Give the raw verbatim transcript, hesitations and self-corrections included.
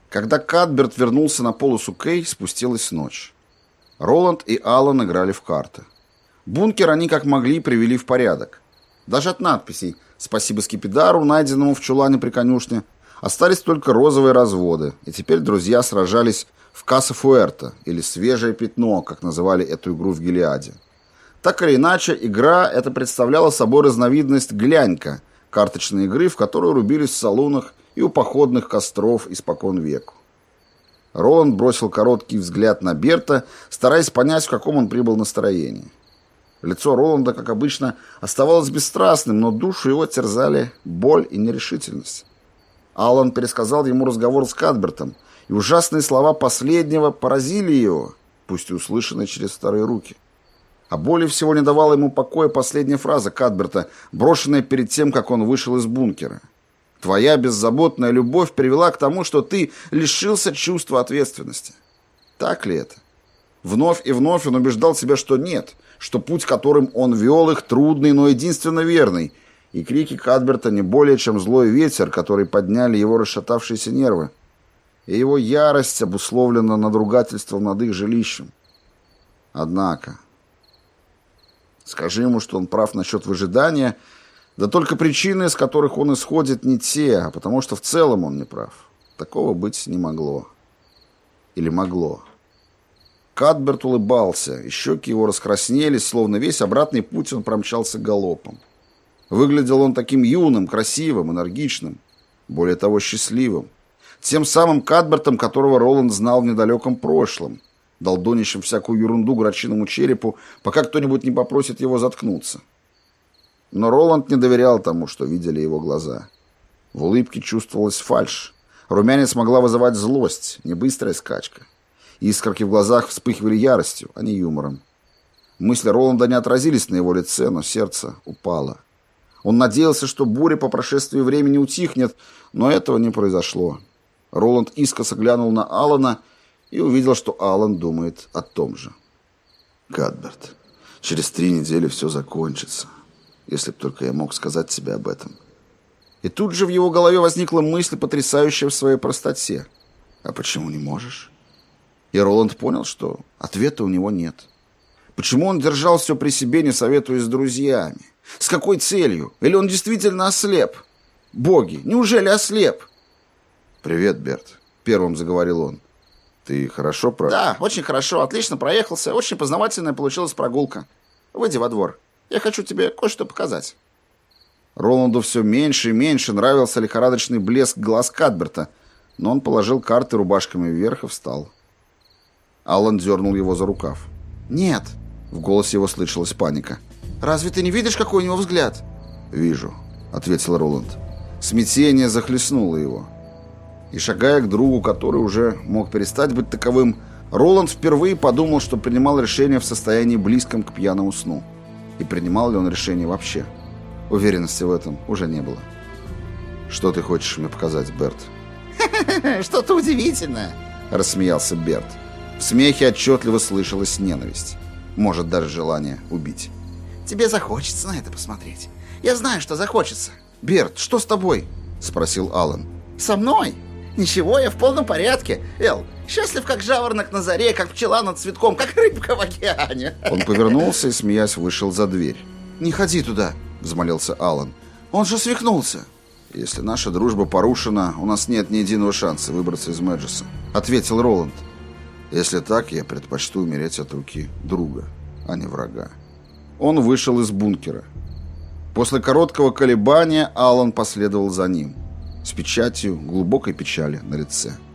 Когда Кадберт вернулся на полосу Кей, спустилась ночь. Роланд и Аллан играли в карты. Бункер они как могли привели в порядок. Даже от надписей «Спасибо скипидару», найденному в чулане при конюшне, остались только розовые разводы, и теперь друзья сражались в Каса-Фуэрто, или «Свежее пятно», как называли эту игру в Гилеаде. Так или иначе, игра эта представляла собой разновидность «глянька», карточной игры, в которую рубились в салонах и у походных костров испокон веку. Роланд бросил короткий взгляд на Берта, стараясь понять, в каком он прибыл настроении. Лицо Роланда, как обычно, оставалось бесстрастным, но душу его терзали боль и нерешительность. Аллан пересказал ему разговор с Кадбертом, и ужасные слова последнего поразили его, пусть и услышанные через старые руки. А более всего не давала ему покоя последняя фраза Кадберта, брошенная перед тем, как он вышел из бункера. «Твоя беззаботная любовь привела к тому, что ты лишился чувства ответственности». Так ли это? Вновь и вновь он убеждал себя, что нет, что путь, которым он вел их, трудный, но единственно верный, и крики Кадберта не более, чем злой ветер, который подняли его расшатавшиеся нервы, и его ярость обусловлена надругательством над их жилищем. Однако, скажи ему, что он прав насчет выжидания, да только причины, из которых он исходит, не те, а потому что в целом он не прав. Такого быть не могло. Или могло. Кадберт улыбался, и щеки его раскраснелись, словно весь обратный путь он промчался галопом. Выглядел он таким юным, красивым, энергичным, более того, счастливым. Тем самым Кадбертом, которого Роланд знал в недалеком прошлом, долдонящим всякую ерунду грачиному черепу, пока кто-нибудь не попросит его заткнуться. Но Роланд не доверял тому, что видели его глаза. В улыбке чувствовалась фальшь. Румянец могла вызывать злость, не быстрая скачка. Искорки в глазах вспыхивали яростью, а не юмором. Мысли Роланда не отразились на его лице, но сердце упало. Он надеялся, что буря по прошествии времени утихнет, но этого не произошло. Роланд искоса глянул на Аллана и увидел, что Аллан думает о том же. «Кадберт, через три недели все закончится. Если б только я мог сказать тебе об этом». И тут же в его голове возникла мысль, потрясающая в своей простоте. «А почему не можешь?» И Роланд понял, что ответа у него нет. Почему он держал все при себе, не советуясь с друзьями? С какой целью? Или он действительно ослеп? Боги, неужели ослеп? «Привет, Берт», — первым заговорил он. «Ты хорошо про...» «Да, очень хорошо, отлично проехался. Очень познавательная получилась прогулка. Выйди во двор. Я хочу тебе кое-что показать». Роланду все меньше и меньше нравился лихорадочный блеск глаз Кадберта, но он положил карты рубашками вверх и встал. Аллан дернул его за рукав. «Нет», — в голосе его слышалась паника. «Разве ты не видишь, какой у него взгляд?» «Вижу», — ответил Роланд. Смятение захлестнуло его. И, шагая к другу, который уже мог перестать быть таковым, Роланд впервые подумал, что принимал решение в состоянии близком к пьяному сну. И принимал ли он решение вообще? Уверенности в этом уже не было. «Что ты хочешь мне показать, Берт?» «Что-то удивительное», — рассмеялся Берт. В смехе отчетливо слышалась ненависть. Может, даже желание убить. «Тебе захочется на это посмотреть. Я знаю, что захочется». «Берт, что с тобой?» — спросил Аллан. «Со мной? Ничего, я в полном порядке. Эл, счастлив, как жаворонок на заре, как пчела над цветком, как рыбка в океане». Он повернулся и, смеясь, вышел за дверь. «Не ходи туда», — взмолился Аллан. «Он же свихнулся». «Если наша дружба порушена, у нас нет ни единого шанса выбраться из Мэджеса», — ответил Роланд. «Если так, я предпочту умереть от руки друга, а не врага». Он вышел из бункера. После короткого колебания Аллан последовал за ним, с печатью глубокой печали на лице.